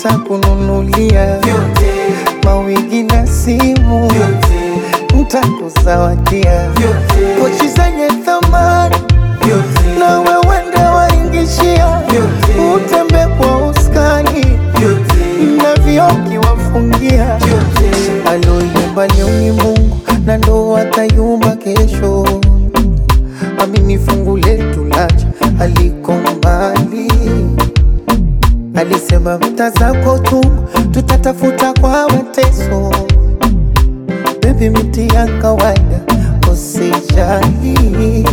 nitakununulia vyote, mawigi na simu vyote, nitakuzawadia vyote, pochi zenye thamani vyote, na wewe ndio waingishia vyote, utembe kwa uskani vyote, na vioki wafungia vyote. Aloyumba leo ni Mungu na ndo atayumba kesho. Amini fungu letu lacha aliko mbali. Alisema vita zako tu tutatafuta kwa mateso. Baby miti ya kawaida usijali.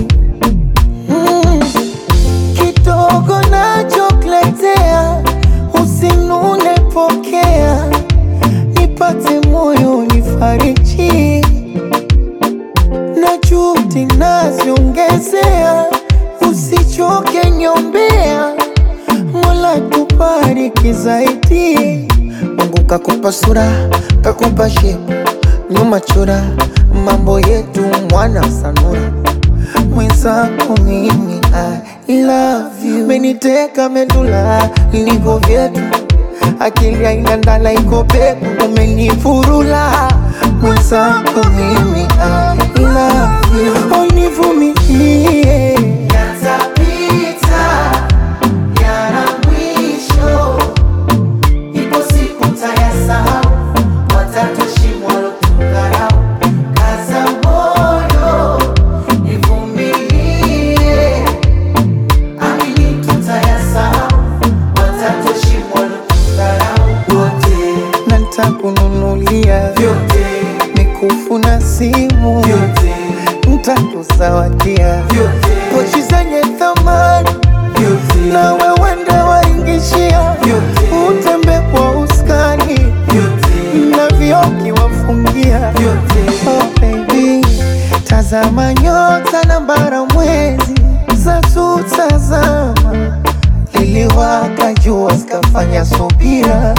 Kidogo nachokuletea usinune, pokea, nipate moyo nifariji, na juhudi naziongezea, usichoke nyombea, Mola tubariki zaidi. Mungu kakupa sura, kakupa shepu, nyuma chora, mambo yetu mwana sanura. Mwenzako mimi I love you, meniteka medula niko vyetu, akili haina ndala iko peku, umenifurula. Mwenzako mimi I love you, univumilie, yatapita yana mwisho, ipo siku tayasahau, watatushimwa lotukarau. Kaza moyo, nivumilie, amini tutayasahau, watatushimwa lotukarau. Wote na nitakununulia vyote, mikufu na simu vyote, nitakuzawadia vyote, pochi zenye thamani vyote, na wewe ndio waingishia vyote, utembe kwa uskani vyote, na vioki wafungia vyote. Oh baby, tazama nyota na bara mwezi za tutazama, liliwaka jua zikafanya subira.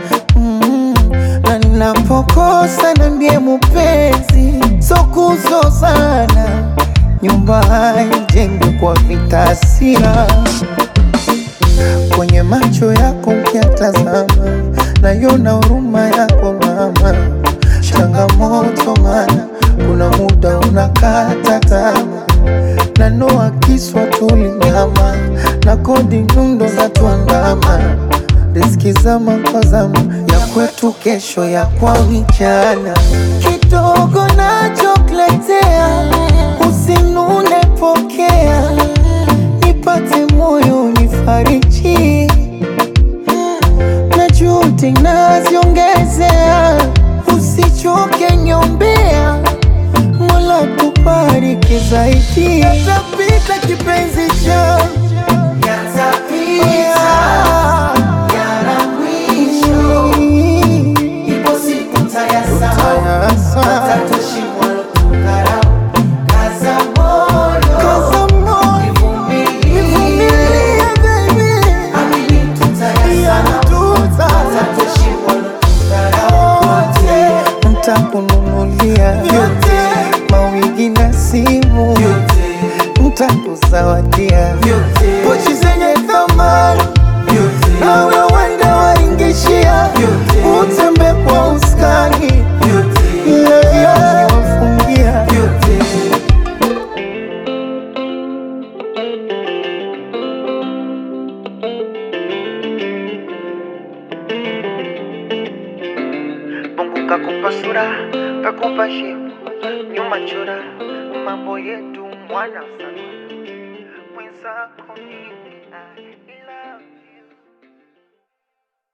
Na ninapokosa niambie mpenzi, so kuzozana, nyumba haijengwi kwa vita hasira. Kwenye macho yako ukiyatazama, naiona huruma yako mama. Changamoto mana kuna muda unakata tamaa, na noa kiswa tulinyama, na kodi nyundo za tuandama. Riziki zama kwa zama, ya kwetu kesho ya kwa vijana. Kidogo nachokuletea usinune, pokea, nipate moyo nifariji, na juhudi naziongezea, usichoke nyombea, Mola tubariki zaidi. Yatapita kipenzi changu, yatapita yana mwisho, ipo siku tayasahau, watatushimwa lotukarau. Kaza moyo, nivumilie baby, amini tutayasahau, watatushimwa lotukarau. Wote nitakununulia vyote, mawigi na simu vyote, nitakuzawadia vyote, pochi zenye thamani vyote, na wewe ndio waingishia vyote, utembe kwa uskani vyote, na vioki wafungia vyote. Mungu kakupa sura, kakupa shepu, nyuma chora, mambo yetu mwana.